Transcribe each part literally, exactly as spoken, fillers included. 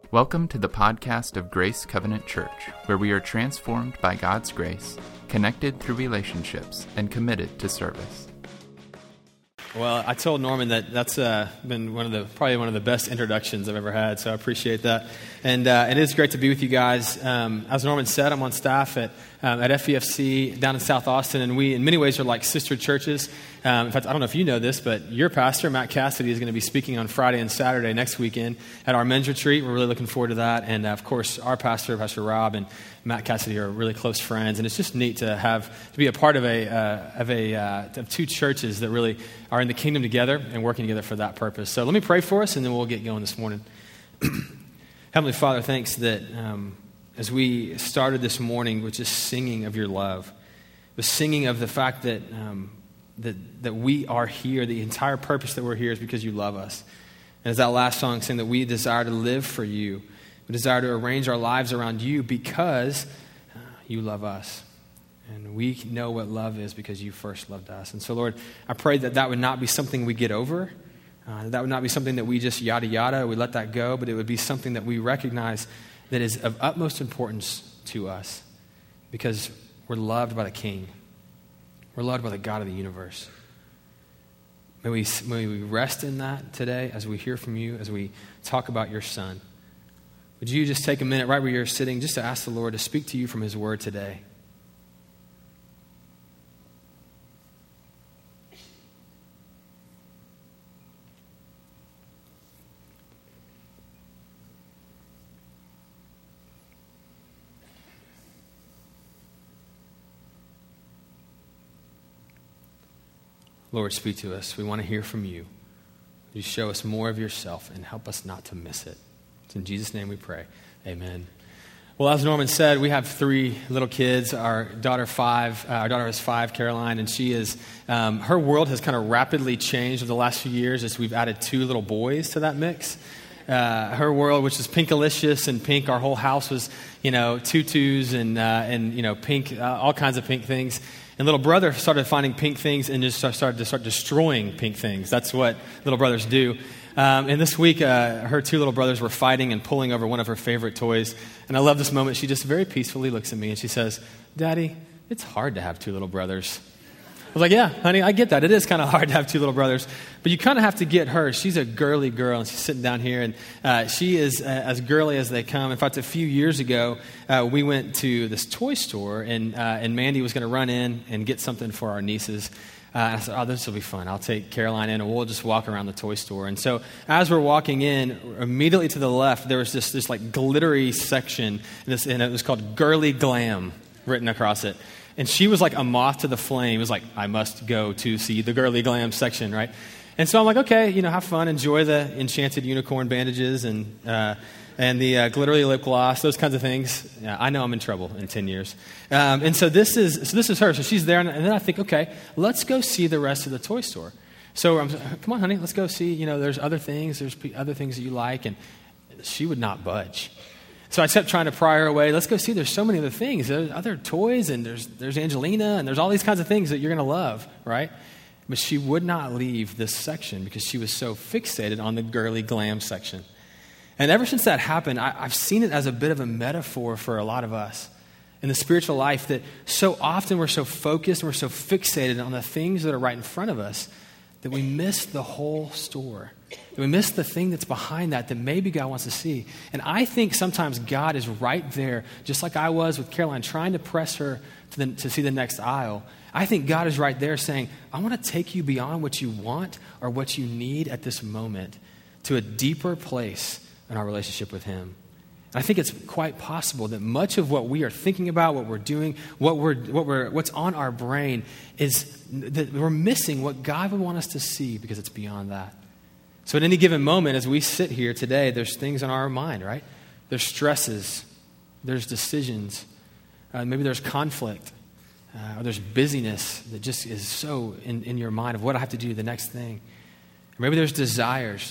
Welcome to the podcast of Grace Covenant Church, where we are transformed by God's grace, connected through relationships, and committed to service. Well, I told Norman that that's uh, been one of the probably one of the best introductions I've ever had, so I appreciate that. And uh, it is great to be with you guys. Um, as Norman said, I'm on staff at um, at F E F C down in South Austin, and we, in many ways, are like sister churches. Um, in fact, I don't know if you know this, but your pastor, Matt Cassidy, is going to be speaking on Friday and Saturday next weekend at our men's retreat. We're really looking forward to that. And, uh, of course, our pastor, Pastor Rob, and Matt Cassidy are really close friends. And it's just neat to have to be a part of a uh, of a uh, of two churches that really are in the kingdom together and working together for that purpose. So let me pray for us, and then we'll get going this morning. Heavenly Father, thanks that um, as we started this morning with just singing of your love, the singing of the fact that um, that that we are here, the entire purpose that we're here is because you love us. And as that last song saying that we desire to live for you, we desire to arrange our lives around you because uh, you love us. And we know what love is because you first loved us. And so, Lord, I pray that that would not be something we get over. Uh, that would not be something that we just yada yada, we let that go, but it would be something that we recognize that is of utmost importance to us because we're loved by the King. We're loved by the God of the universe. May we, may we rest in that today as we hear from you, as we talk about your Son. Would you just take a minute right where you're sitting just to ask the Lord to speak to you from his word today? Lord, speak to us. We want to hear from you. You show us more of yourself and help us not to miss it. It's in Jesus' name we pray. Amen. Well, as Norman said, we have three little kids. Our daughter five, uh, our daughter is five, Caroline, and she is, um, her world has kind of rapidly changed over the last few years as we've added two little boys to that mix. Uh, her world, which is pinkalicious and pink, our whole house was, you know, tutus and, uh, and you know, pink, uh, all kinds of pink things. And little brother started finding pink things and just started to start destroying pink things. That's what little brothers do. Um, and this week, uh, her two little brothers were fighting and pulling over one of her favorite toys. And I love this moment. She just very peacefully looks at me and she says, "Daddy, it's hard to have two little brothers." I was like, "Yeah, honey, I get that. It is kind of hard to have two little brothers. But you kind of have to get her. She's a girly girl, and she's sitting down here, and uh, she is uh, as girly as they come. In fact, a few years ago, uh, we went to this toy store, and uh, and Mandy was going to run in and get something for our nieces. Uh, and I said, "Oh, this will be fun. I'll take Caroline in, and we'll just walk around the toy store." And so as we're walking in, immediately to the left, there was this, this like glittery section, and, this, and it was called Girly Glam written across it. And she was like a moth to the flame. It was like, I must go to see the Girly Glam section, right? And so I'm like, okay, you know, have fun. Enjoy the enchanted unicorn bandages and uh, and the uh, glittery lip gloss, those kinds of things. Yeah, I know I'm in trouble in ten years. Um, and so this is so this is her. So she's there. And then I think, okay, let's go see the rest of the toy store. So I'm come on, honey, let's go see. You know, there's other things. There's other things that you like. And she would not budge. So I kept trying to pry her away. Let's go see. There's so many other things. There's other toys, and there's there's Angelina, and there's all these kinds of things that you're going to love, right? But she would not leave this section because she was so fixated on the girly glam section. And ever since that happened, I, I've seen it as a bit of a metaphor for a lot of us in the spiritual life that so often we're so focused and we're so fixated on the things that are right in front of us that we miss the whole store. That we miss the thing that's behind that that maybe God wants to see. And I think sometimes God is right there, just like I was with Caroline, trying to press her to, the, to see the next aisle. I think God is right there saying, I want to take you beyond what you want or what you need at this moment to a deeper place in our relationship with him. And I think it's quite possible that much of what we are thinking about, what we're doing, what we're, what we're, what's on our brain is that we're missing what God would want us to see because it's beyond that. So at any given moment, as we sit here today, there's things on our mind, right? There's stresses, there's decisions, uh, maybe there's conflict, uh, or there's busyness that just is so in, in your mind of what I have to do the next thing. Or maybe there's desires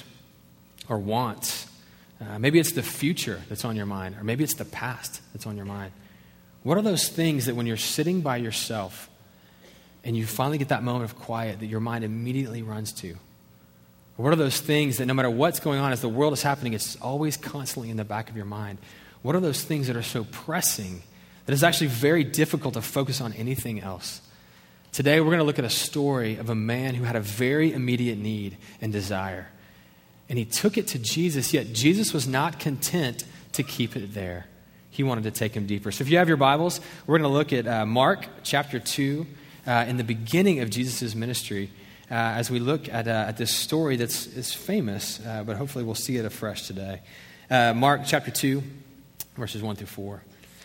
or wants. Uh, maybe it's the future that's on your mind, or maybe it's the past that's on your mind. What are those things that when you're sitting by yourself and you finally get that moment of quiet that your mind immediately runs to? What are those things that no matter what's going on as the world is happening, it's always constantly in the back of your mind? What are those things that are so pressing that it's actually very difficult to focus on anything else? Today we're going to look at a story of a man who had a very immediate need and desire. And he took it to Jesus, yet Jesus was not content to keep it there. He wanted to take him deeper. So if you have your Bibles, we're going to look at uh, Mark chapter two, uh, in the beginning of Jesus' ministry, uh, as we look at, uh, at this story that's is famous, uh, but hopefully we'll see it afresh today. Uh, Mark chapter two, verses one through four.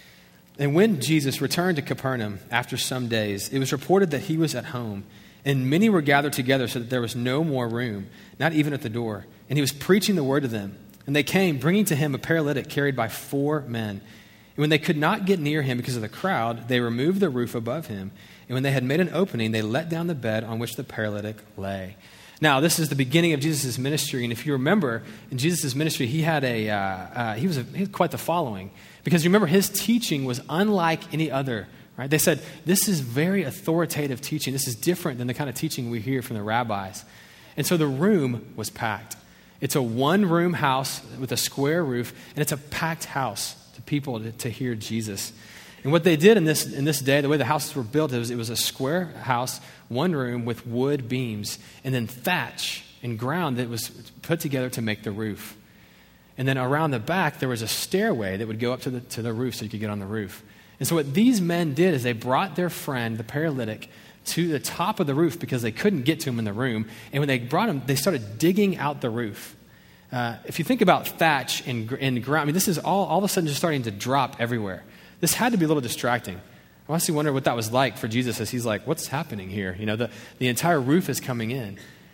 And when Jesus returned to Capernaum after some days, it was reported that he was at home, and many were gathered together so that there was no more room, not even at the door. And he was preaching the word to them. And they came, bringing to him a paralytic carried by four men. And when they could not get near him because of the crowd, they removed the roof above him. And when they had made an opening, they let down the bed on which the paralytic lay. Now, this is the beginning of Jesus' ministry. And if you remember, in Jesus' ministry, he had a uh, uh, he was a, he had quite the following. Because remember, his teaching was unlike any other. Right? They said, this is very authoritative teaching. This is different than the kind of teaching we hear from the rabbis. And so the room was packed. It's a one-room house with a square roof, and it's a packed house to people to, to hear Jesus. And what they did in this in this day, the way the houses were built, it was, it was a square house, one room with wood beams, and then thatch and ground that was put together to make the roof. And then around the back, there was a stairway that would go up to the to the roof so you could get on the roof. And so what these men did is they brought their friend, the paralytic, to the top of the roof because they couldn't get to him in the room. And when they brought him, they started digging out the roof. Uh, if you think about thatch and, and ground, I mean, this is all, all of a sudden just starting to drop everywhere. This had to be a little distracting. I honestly wonder what that was like for Jesus as he's like, what's happening here? You know, the, the entire roof is coming in.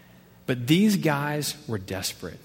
But these guys were desperate.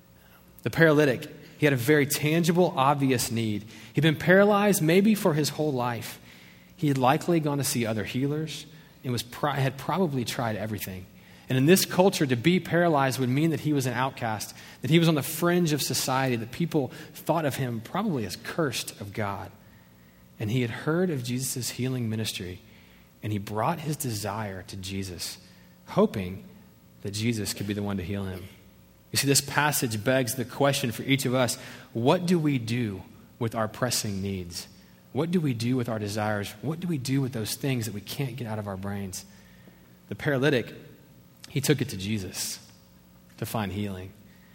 The paralytic, he had a very tangible, obvious need. He'd been paralyzed maybe for his whole life. He had likely gone to see other healers and was pro- had probably tried everything. And in this culture, to be paralyzed would mean that he was an outcast, that he was on the fringe of society, that people thought of him probably as cursed of God. And he had heard of Jesus' healing ministry, and he brought his desire to Jesus, hoping that Jesus could be the one to heal him. You see, this passage begs the question for each of us, what do we do with our pressing needs? What do we do with our desires? What do we do with those things that we can't get out of our brains? The paralytic, he took it to Jesus to find healing.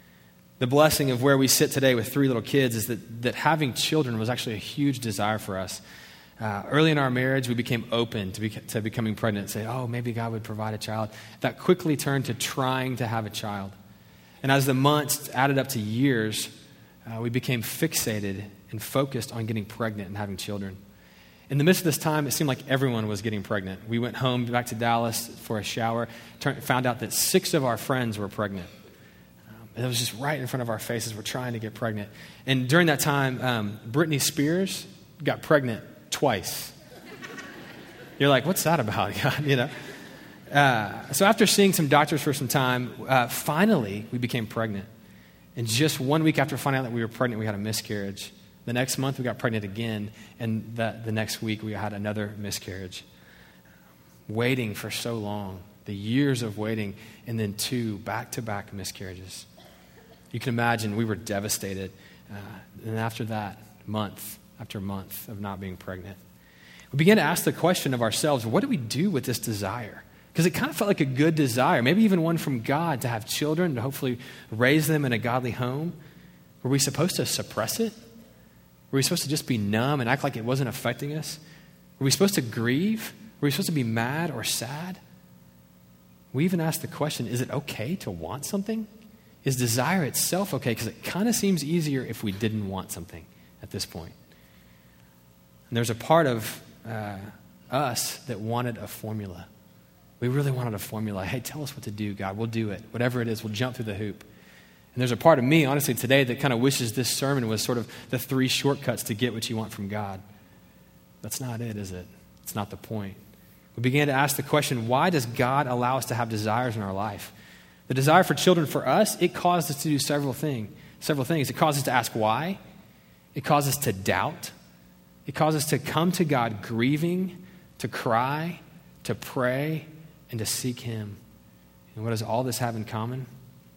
The blessing of where we sit today with three little kids is that, that having children was actually a huge desire for us. Uh, early in our marriage, we became open to, be, to becoming pregnant and say, oh, maybe God would provide a child. That quickly turned to trying to have a child. And as the months added up to years, uh, we became fixated and focused on getting pregnant and having children. In the midst of this time, it seemed like everyone was getting pregnant. We went home back to Dallas for a shower, turned, found out that six of our friends were pregnant. Um, and it was just right in front of our faces. We're trying to get pregnant. And during that time, um, Britney Spears got pregnant twice. You're like, what's that about? you know. Uh, so after seeing some doctors for some time, uh, finally we became pregnant. And just one week after finding out that we were pregnant, we had a miscarriage. The next month, we got pregnant again, and the, the next week, we had another miscarriage. Waiting for so long, the years of waiting, and then two back-to-back miscarriages. You can imagine we were devastated. Uh, and after that, month after month of not being pregnant, we began to ask the question of ourselves, what do we do with this desire? Because it kind of felt like a good desire, maybe even one from God, to have children, to hopefully raise them in a godly home. Were we supposed to suppress it? Were we supposed to just be numb and act like it wasn't affecting us? Were we supposed to grieve? Were we supposed to be mad or sad? We even asked the question, is it okay to want something? Is desire itself okay? Because it kind of seems easier if we didn't want something at this point. And there's a part of uh, us that wanted a formula. We really wanted a formula. Hey, tell us what to do, God. We'll do it. Whatever it is, we'll jump through the hoop. And there's a part of me, honestly, today that kind of wishes this sermon was sort of the three shortcuts to get what you want from God. That's not it, is it? It's not the point. We began to ask the question, why does God allow us to have desires in our life? The desire for children for us, it caused us to do several things. Several things. It caused us to ask why. It caused us to doubt. It caused us to come to God grieving, to cry, to pray, and to seek Him. And what does all this have in common?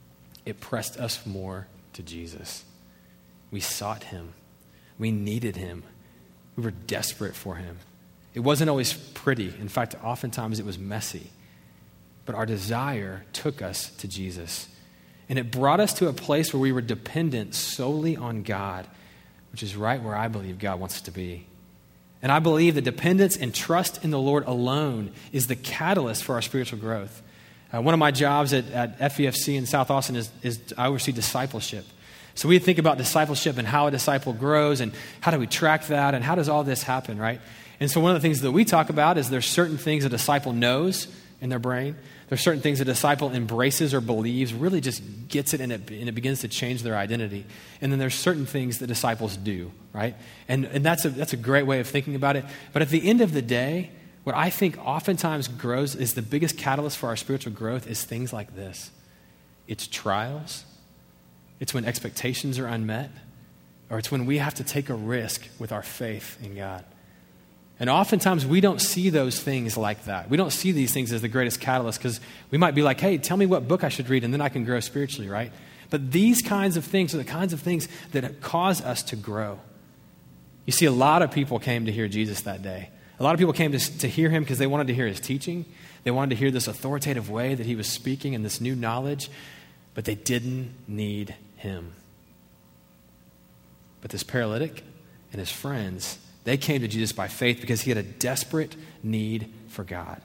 it pressed us more to Jesus. We sought him. We needed him. We were desperate for him. It wasn't always pretty. In fact, oftentimes it was messy. But our desire took us to Jesus. And it brought us to a place where we were dependent solely on God, which is right where I believe God wants us to be. And I believe that dependence and trust in the Lord alone is the catalyst for our spiritual growth. Uh, one of my jobs at, at F E F C in South Austin is, is I oversee discipleship. So we think about discipleship and how a disciple grows and how do we track that and how does all this happen, right? And so one of the things that we talk about is there's certain things a disciple knows in their brain. There's certain things a disciple embraces or believes, really just gets it and, it and it begins to change their identity. And then there's certain things that disciples do, right? And and that's a that's a great way of thinking about it. But at the end of the day, what I think oftentimes grows is the biggest catalyst for our spiritual growth is things like this. It's trials. It's when expectations are unmet. Or it's when we have to take a risk with our faith in God. And oftentimes we don't see those things like that. We don't see these things as the greatest catalyst because we might be like, hey, tell me what book I should read and then I can grow spiritually, right? But these kinds of things are the kinds of things that cause us to grow. You see, a lot of people came to hear Jesus that day. A lot of people came to, to hear him because they wanted to hear his teaching. They wanted to hear this authoritative way that he was speaking and this new knowledge, but they didn't need him. But this paralytic and his friends, they came to Jesus by faith because he had a desperate need for God.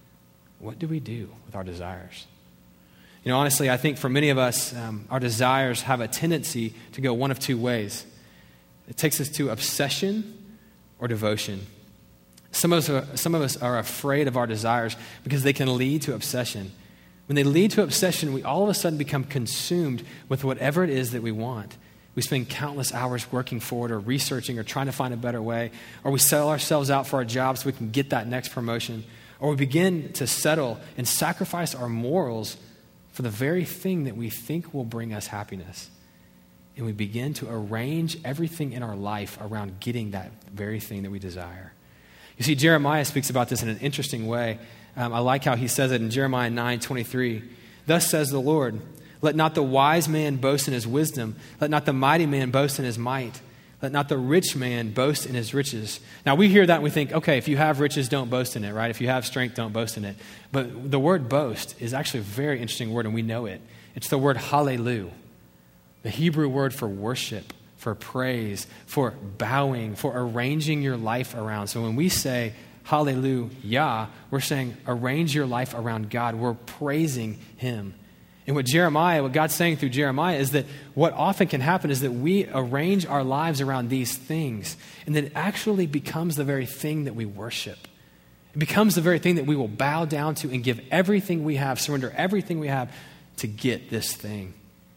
What do we do with our desires? You know, honestly, I think for many of us, um, our desires have a tendency to go one of two ways. It takes us to obsession or devotion. Some of us are, some of us are afraid of our desires because they can lead to obsession. When they lead to obsession, we all of a sudden become consumed with whatever it is that we want. We spend countless hours working for it or researching or trying to find a better way. Or we sell ourselves out for our jobs so we can get that next promotion. Or we begin to settle and sacrifice our morals for the very thing that we think will bring us happiness. And we begin to arrange everything in our life around getting that very thing that we desire. You see, Jeremiah speaks about this in an interesting way. Um, I like how he says it in Jeremiah nine twenty-three. Thus says the Lord, let not the wise man boast in his wisdom. Let not the mighty man boast in his might. Let not the rich man boast in his riches. Now we hear that and we think, okay, if you have riches, don't boast in it, right? If you have strength, don't boast in it. But the word boast is actually a very interesting word and we know it. It's the word hallelu, the Hebrew word for worship, for praise, for bowing, for arranging your life around. So when we say hallelujah, we're saying arrange your life around God. We're praising him. And what Jeremiah, what God's saying through Jeremiah is that what often can happen is that we arrange our lives around these things and that it actually becomes the very thing that we worship. It becomes the very thing that we will bow down to and give everything we have, surrender everything we have to get this thing.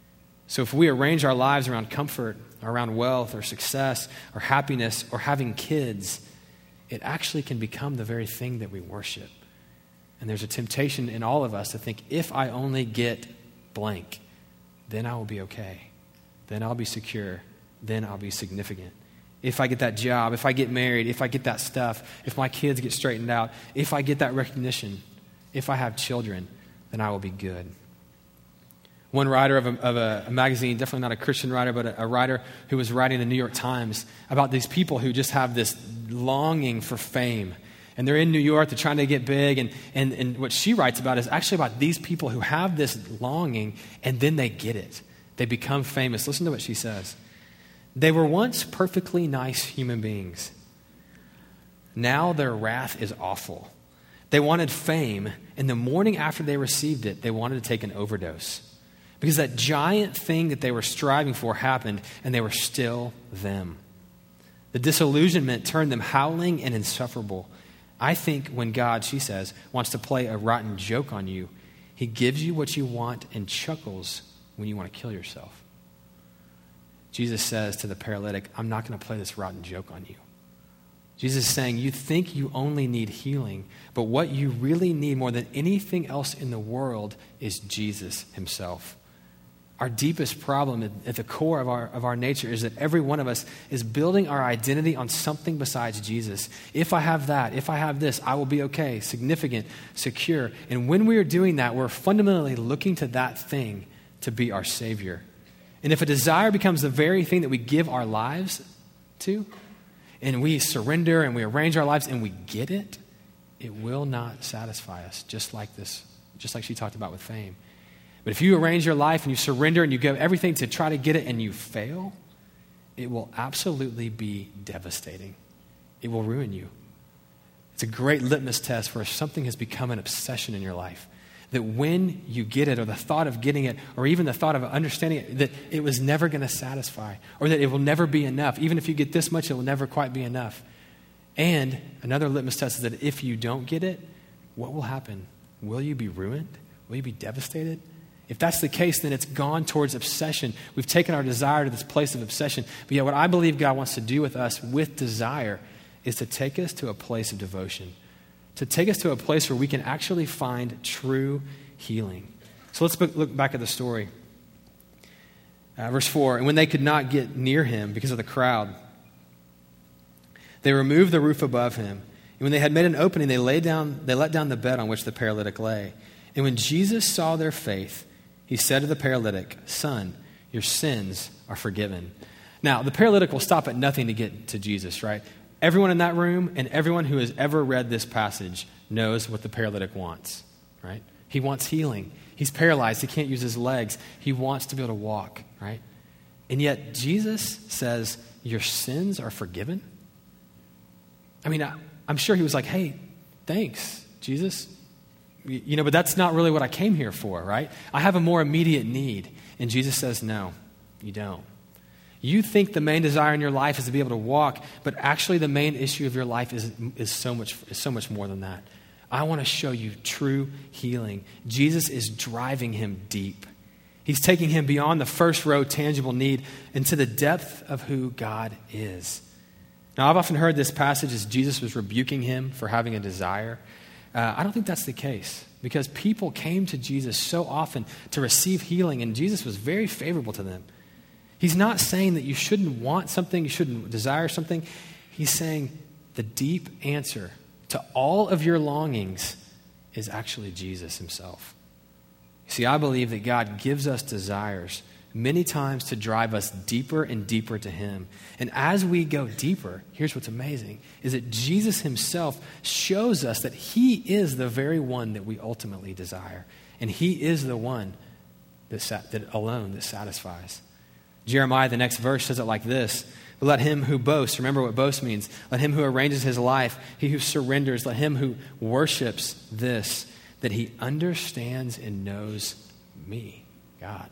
So if we arrange our lives around comfort, or around wealth or success or happiness or having kids, it actually can become the very thing that we worship. And there's a temptation in all of us to think, if I only get blank, then I will be okay. Then I'll be secure. Then I'll be significant. If I get that job, if I get married, if I get that stuff, if my kids get straightened out, if I get that recognition, if I have children, then I will be good. One writer of a, of a magazine, definitely not a Christian writer, but a, a writer who was writing in the New York Times about these people who just have this longing for fame. And they're in New York, they're trying to get big. And, and, and what she writes about is actually about these people who have this longing and then they get it. They become famous. Listen to what she says. They were once perfectly nice human beings. Now their wrath is awful. They wanted fame, and the morning after they received it, they wanted to take an overdose. Because that giant thing that they were striving for happened, and they were still them. The disillusionment turned them howling and insufferable. I think when God, she says, wants to play a rotten joke on you, he gives you what you want and chuckles when you want to kill yourself. Jesus says to the paralytic, I'm not going to play this rotten joke on you. Jesus is saying, you think you only need healing, but what you really need more than anything else in the world is Jesus himself. Our deepest problem at the core of our, of our nature is that every one of us is building our identity on something besides Jesus. If I have that, if I have this, I will be okay, significant, secure. And when we are doing that, we're fundamentally looking to that thing to be our Savior. And if a desire becomes the very thing that we give our lives to, and we surrender and we arrange our lives and we get it, it will not satisfy us, just like this, just like she talked about with fame. But if you arrange your life and you surrender and you give everything to try to get it and you fail, it will absolutely be devastating. It will ruin you. It's a great litmus test for if something has become an obsession in your life. That when you get it, or the thought of getting it, or even the thought of understanding it, that it was never going to satisfy, or that it will never be enough. Even if you get this much, it will never quite be enough. And another litmus test is that if you don't get it, what will happen? Will you be ruined? Will you be devastated? If that's the case, then it's gone towards obsession. We've taken our desire to this place of obsession. But yet what I believe God wants to do with us with desire is to take us to a place of devotion, to take us to a place where we can actually find true healing. So let's look back at the story. Uh, verse four, and when they could not get near him because of the crowd, they removed the roof above him. And when they had made an opening, they laid down, they let down the bed on which the paralytic lay. And when Jesus saw their faith, he said to the paralytic, "Son, your sins are forgiven." Now, the paralytic will stop at nothing to get to Jesus, right? Everyone in that room and everyone who has ever read this passage knows what the paralytic wants, right? He wants healing. He's paralyzed. He can't use his legs. He wants to be able to walk, right? And yet Jesus says, your sins are forgiven? I mean, I, I'm sure he was like, hey, thanks, Jesus. You know, but that's not really what I came here for, right? I have a more immediate need. And Jesus says, no, you don't. You think the main desire in your life is to be able to walk, but actually the main issue of your life is, is so much, is so much more than that. I want to show you true healing. Jesus is driving him deep. He's taking him beyond the first row tangible need into the depth of who God is. Now, I've often heard this passage as Jesus was rebuking him for having a desire. Uh, I don't think that's the case, because people came to Jesus so often to receive healing, and Jesus was very favorable to them. He's not saying that you shouldn't want something, you shouldn't desire something. He's saying the deep answer to all of your longings is actually Jesus himself. You see, I believe that God gives us desires many times to drive us deeper and deeper to him. And as we go deeper, here's what's amazing, is that Jesus himself shows us that he is the very one that we ultimately desire. And he is the one that, sat, that alone that satisfies. Jeremiah, the next verse, says it like this: but let him who boasts, remember what boast means, let him who arranges his life, he who surrenders, let him who worships this, that he understands and knows me, God.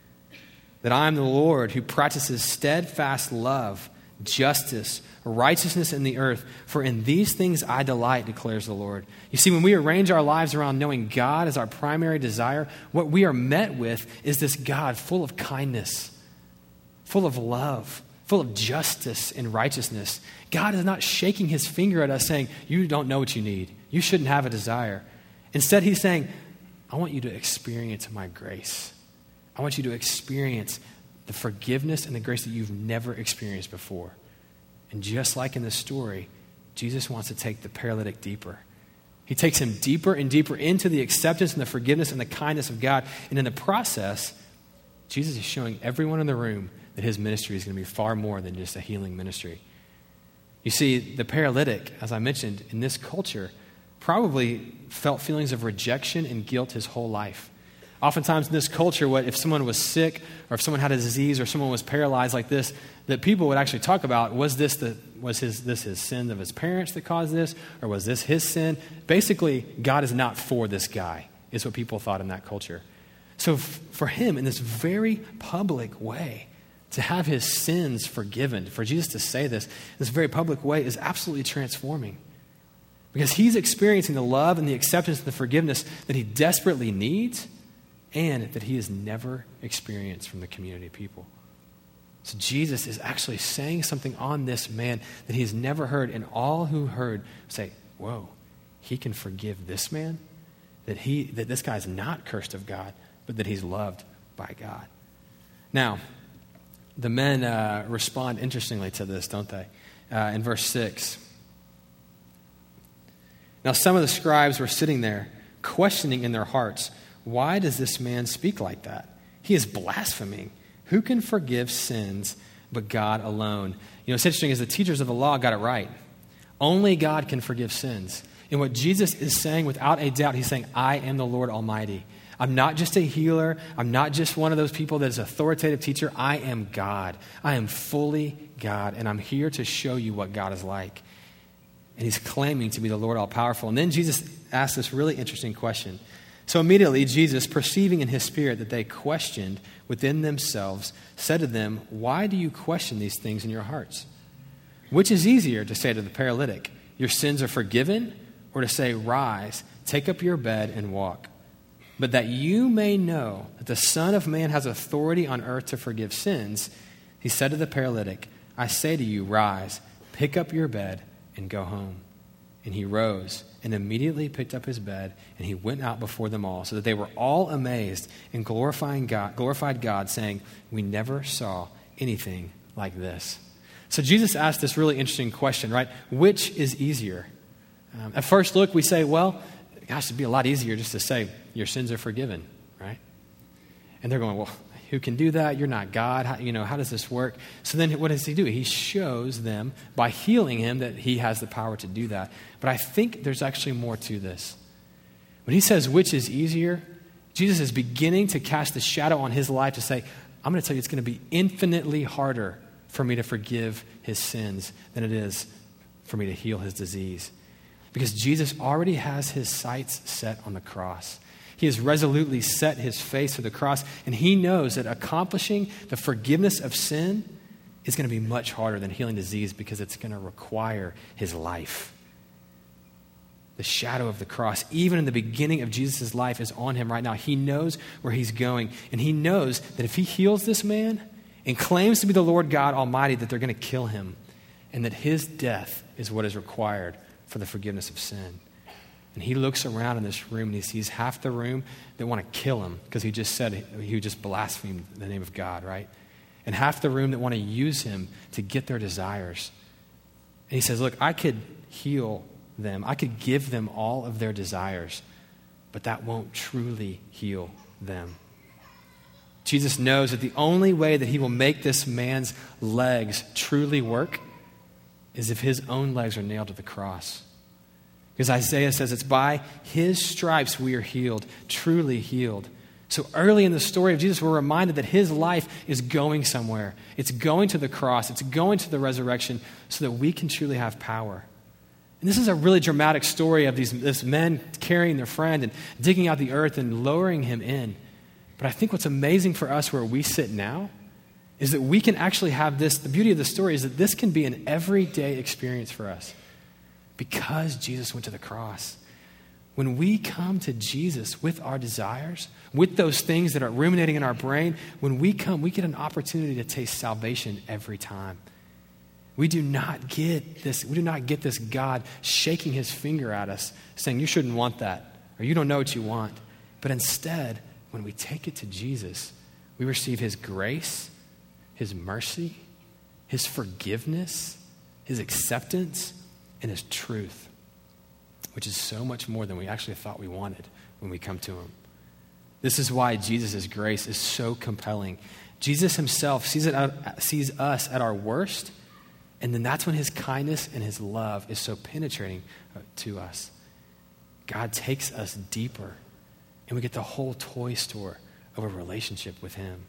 That I am the Lord who practices steadfast love, justice, righteousness in the earth. For in these things I delight, declares the Lord. You see, when we arrange our lives around knowing God as our primary desire, what we are met with is this God full of kindness, full of love, full of justice and righteousness. God is not shaking his finger at us saying, you don't know what you need. You shouldn't have a desire. Instead, he's saying, I want you to experience my grace. I want you to experience the forgiveness and the grace that you've never experienced before. And just like in this story, Jesus wants to take the paralytic deeper. He takes him deeper and deeper into the acceptance and the forgiveness and the kindness of God. And in the process, Jesus is showing everyone in the room that his ministry is going to be far more than just a healing ministry. You see, the paralytic, as I mentioned, in this culture, probably felt feelings of rejection and guilt his whole life. Oftentimes in this culture, what if someone was sick or if someone had a disease or someone was paralyzed like this, that people would actually talk about, was this the was his this his sin of his parents that caused this, or was this his sin? Basically, God is not for this guy, is what people thought in that culture. So f- for him, in this very public way, to have his sins forgiven, for Jesus to say this in this very public way is absolutely transforming. Because he's experiencing the love and the acceptance and the forgiveness that he desperately needs and that he has never experienced from the community of people. So Jesus is actually saying something on this man that he's never heard, and all who heard say, whoa, he can forgive this man? That he that this guy's not cursed of God, but that he's loved by God. Now, the men uh, respond interestingly to this, don't they? Uh, in verse six. Now some of the scribes were sitting there, questioning in their hearts, why does this man speak like that? He is blaspheming. Who can forgive sins but God alone? You know, what's interesting is the teachers of the law got it right. Only God can forgive sins. And what Jesus is saying, without a doubt, he's saying, I am the Lord Almighty. I'm not just a healer. I'm not just one of those people that is an authoritative teacher. I am God. I am fully God, and I'm here to show you what God is like. And he's claiming to be the Lord all-powerful. And then Jesus asked this really interesting question. So immediately, Jesus, perceiving in his spirit that they questioned within themselves, said to them, why do you question these things in your hearts? Which is easier to say to the paralytic, your sins are forgiven, or to say, rise, take up your bed and walk? But that you may know that the Son of Man has authority on earth to forgive sins, he said to the paralytic, I say to you, rise, pick up your bed, and go home. And he rose and immediately picked up his bed, and he went out before them all, so that they were all amazed and glorifying God, glorified God, saying, we never saw anything like this. So Jesus asked this really interesting question, right? Which is easier? Um, at first look, we say, well, gosh, it'd be a lot easier just to say, your sins are forgiven, right? And they're going, well, who can do that? You're not God. How, you know, how does this work? So then what does he do? He shows them by healing him that he has the power to do that. But I think there's actually more to this. When he says which is easier, Jesus is beginning to cast the shadow on his life to say, I'm going to tell you it's going to be infinitely harder for me to forgive his sins than it is for me to heal his disease. Because Jesus already has his sights set on the cross. He has resolutely set his face to the cross, and he knows that accomplishing the forgiveness of sin is going to be much harder than healing disease because it's going to require his life. The shadow of the cross, even in the beginning of Jesus' life, is on him right now. He knows where he's going, and he knows that if he heals this man and claims to be the Lord God Almighty, that they're going to kill him, and that his death is what is required for the forgiveness of sin. And he looks around in this room and he sees half the room that want to kill him because he just said, he just blasphemed the name of God, right? And half the room that want to use him to get their desires. And he says, look, I could heal them. I could give them all of their desires, but that won't truly heal them. Jesus knows that the only way that he will make this man's legs truly work is if his own legs are nailed to the cross. Because Isaiah says it's by his stripes we are healed, truly healed. So early in the story of Jesus, we're reminded that his life is going somewhere. It's going to the cross. It's going to the resurrection so that we can truly have power. And this is a really dramatic story of these this men carrying their friend and digging out the earth and lowering him in. But I think what's amazing for us where we sit now is that we can actually have this. The beauty of the story is that this can be an everyday experience for us. Because Jesus went to the cross. When we come to Jesus with our desires, with those things that are ruminating in our brain, when we come, we get an opportunity to taste salvation every time. We do not get this, we do not get this God shaking his finger at us, saying, you shouldn't want that, or you don't know what you want. But instead, when we take it to Jesus, we receive his grace, his mercy, his forgiveness, his acceptance, and his truth, which is so much more than we actually thought we wanted when we come to him. This is why Jesus' grace is so compelling. Jesus himself sees, it out, sees us at our worst, and then that's when his kindness and his love is so penetrating to us. God takes us deeper, and we get the whole toy store of a relationship with him.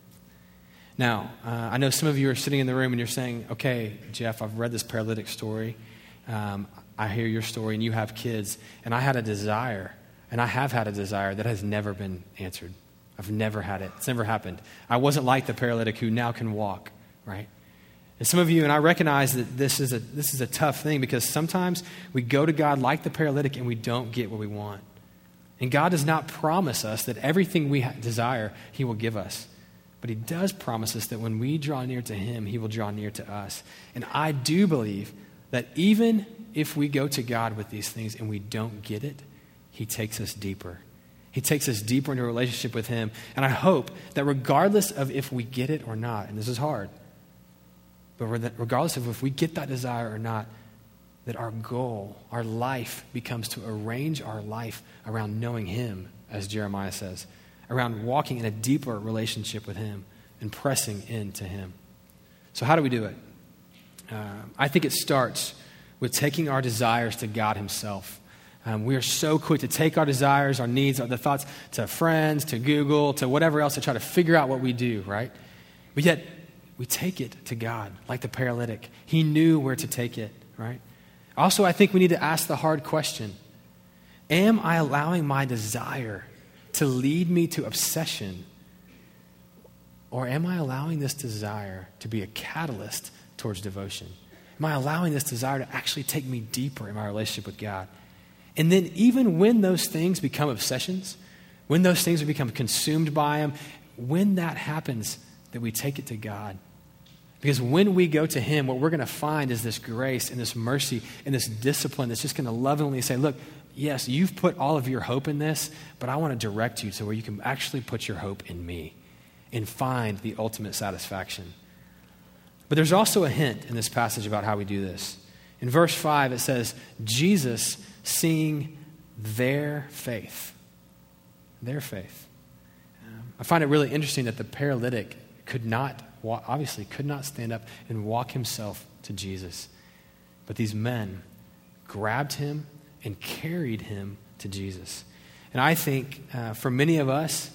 Now, uh, I know some of you are sitting in the room and you're saying, okay, Jeff, I've read this paralytic story. Um, I hear your story and you have kids, and I had a desire, and I have had a desire that has never been answered. I've never had it. It's never happened. I wasn't like the paralytic who now can walk, right? And some of you, and I recognize that this is a this is a tough thing because sometimes we go to God like the paralytic and we don't get what we want. And God does not promise us that everything we desire, he will give us. But he does promise us that when we draw near to him, he will draw near to us. And I do believe that even if we go to God with these things and we don't get it, he takes us deeper. He takes us deeper into a relationship with him. And I hope that regardless of if we get it or not, and this is hard, but regardless of if we get that desire or not, that our goal, our life becomes to arrange our life around knowing him, as Jeremiah says, around walking in a deeper relationship with him and pressing into him. So how do we do it? Uh, I think it starts with taking our desires to God himself. Um, we are so quick to take our desires, our needs, our, the thoughts to friends, to Google, to whatever else to try to figure out what we do, right? But yet, we take it to God, like the paralytic. He knew where to take it, right? Also, I think we need to ask the hard question. Am I allowing my desire to lead me to obsession? Or am I allowing this desire to be a catalyst towards devotion? Am I allowing this desire to actually take me deeper in my relationship with God? And then even when those things become obsessions, when those things become consumed by them, when that happens, that we take it to God. Because when we go to him, what we're going to find is this grace and this mercy and this discipline that's just going to lovingly say, look, yes, you've put all of your hope in this, but I want to direct you to where you can actually put your hope in me and find the ultimate satisfaction. But there's also a hint in this passage about how we do this. In verse five, it says, Jesus seeing their faith. Their faith. Um, I find it really interesting that the paralytic could not, obviously could not stand up and walk himself to Jesus. But these men grabbed him and carried him to Jesus. And I think uh, for many of us,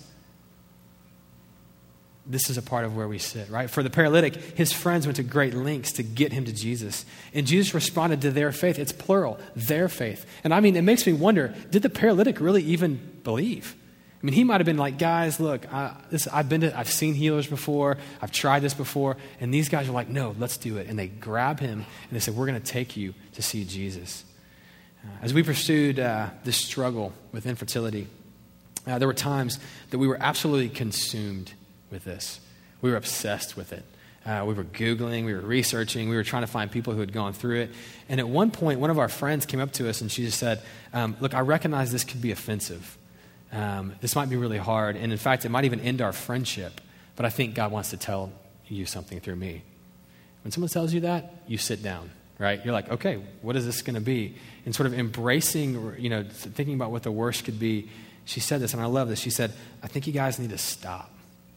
this is a part of where we sit, right? For the paralytic, his friends went to great lengths to get him to Jesus. And Jesus responded to their faith. It's plural, their faith. And I mean, it makes me wonder, did the paralytic really even believe? I mean, he might have been like, guys, look, I, this, I've been to, I've seen healers before. I've tried this before. And these guys are like, no, let's do it. And they grab him and they said, we're going to take you to see Jesus. Uh, as we pursued uh, this struggle with infertility, uh, there were times that we were absolutely consumed with this. We were obsessed with it. Uh, we were Googling, we were researching, we were trying to find people who had gone through it. And at one point, one of our friends came up to us and she just said, um, look, I recognize this could be offensive. Um, this might be really hard. And in fact, it might even end our friendship. But I think God wants to tell you something through me. When someone tells you that, you sit down, right? You're like, okay, what is this going to be? And sort of embracing, you know, thinking about what the worst could be. She said this, and I love this. She said, I think you guys need to stop.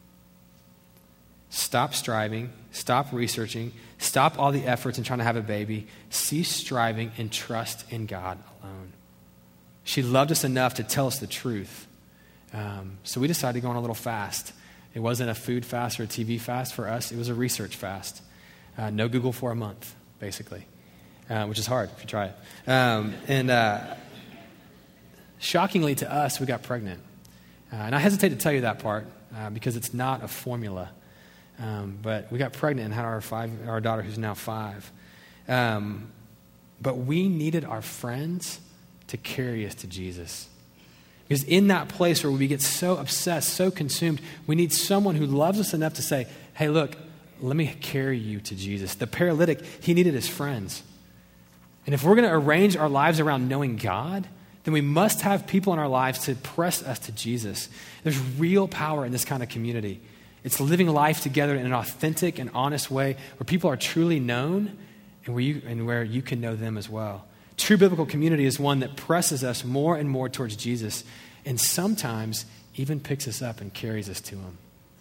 Stop striving, stop researching, stop all the efforts in trying to have a baby, cease striving and trust in God alone. She loved us enough to tell us the truth. Um, so we decided to go on a little fast. It wasn't a food fast or a T V fast for us. It was a research fast. Uh, no Google for a month, basically, uh, which is hard if you try it. Um, and uh, shockingly to us, we got pregnant. Uh, and I hesitate to tell you that part uh, because it's not a formula. Um, but we got pregnant and had our five, our daughter who's now five. Um, but we needed our friends to carry us to Jesus. Because in that place where we get so obsessed, so consumed, we need someone who loves us enough to say, hey, look, let me carry you to Jesus. The paralytic, he needed his friends. And if we're going to arrange our lives around knowing God, then we must have people in our lives to press us to Jesus. There's real power in this kind of community. It's living life together in an authentic and honest way where people are truly known and where you, and where you can know them as well. True biblical community is one that presses us more and more towards Jesus and sometimes even picks us up and carries us to him.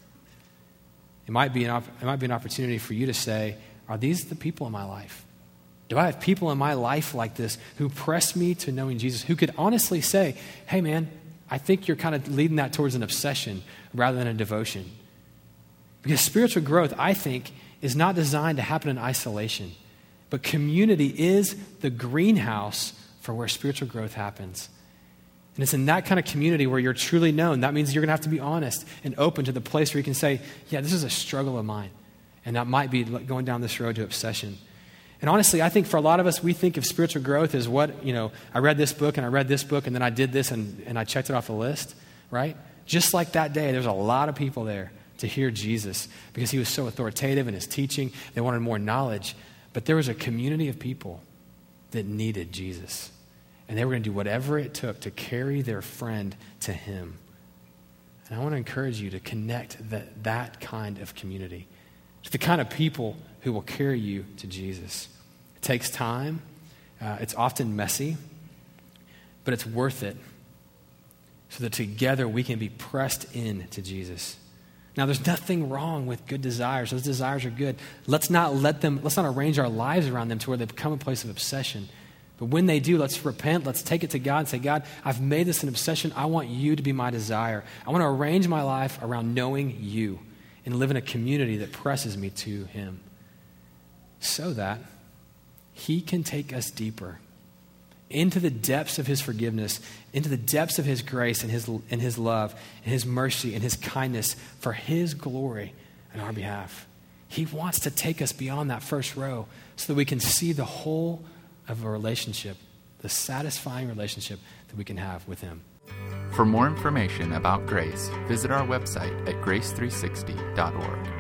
It might be an, op- it might be an opportunity for you to say, are these the people in my life? Do I have people in my life like this who press me to knowing Jesus, who could honestly say, hey man, I think you're kind of leading that towards an obsession rather than a devotion. Because spiritual growth, I think, is not designed to happen in isolation. But community is the greenhouse for where spiritual growth happens. And it's in that kind of community where you're truly known. That means you're going to have to be honest and open to the place where you can say, yeah, this is a struggle of mine. And that might be going down this road to obsession. And honestly, I think for a lot of us, we think of spiritual growth as what, you know, I read this book and I read this book and then I did this and, and I checked it off the list, right? Just like that day, there's a lot of people there to hear Jesus because he was so authoritative in his teaching. They wanted more knowledge. But there was a community of people that needed Jesus. And they were going to do whatever it took to carry their friend to him. And I want to encourage you to connect that, that kind of community to the kind of people who will carry you to Jesus. It takes time. Uh, it's often messy. But it's worth it. so that together we can be pressed in to Jesus. Now, there's nothing wrong with good desires. Those desires are good. Let's not let them, let's not arrange our lives around them to where they become a place of obsession. But when they do, let's repent. Let's take it to God and say, God, I've made this an obsession. I want you to be my desire. I want to arrange my life around knowing you and live in a community that presses me to him so that he can take us deeper into the depths of his forgiveness, into the depths of his grace and his, and his love and his mercy and his kindness for his glory on our behalf. He wants to take us beyond that first row so that we can see the whole of a relationship, the satisfying relationship that we can have with him. For more information about Grace, visit our website at grace three sixty dot org.